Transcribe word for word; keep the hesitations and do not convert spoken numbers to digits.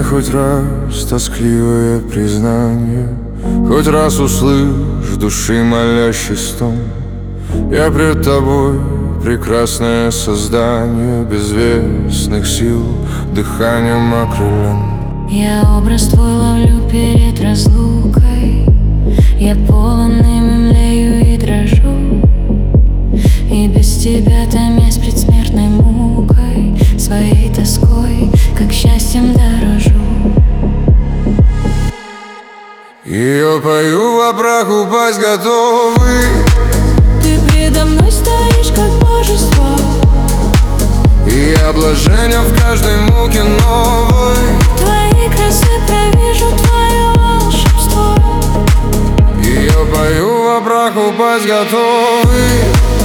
мне хоть раз тоскливое признание, хоть раз услышь в души молящий стон. Я пред тобой прекрасное создание, безвестных сил дыханием окрылен. Я образ твой ловлю перед разлукой, я полон им, млею и дрожу, и без тебя томясь предсмертной мукой, своей тоской, как счастьем дорожу. Ее пою, во прах упасть готовы. Ты предо мной стоишь, как божество, И я блаженен в каждой муке новой. твоей красы провижу твое волшебство. Ее пою, во прах упасть готовы.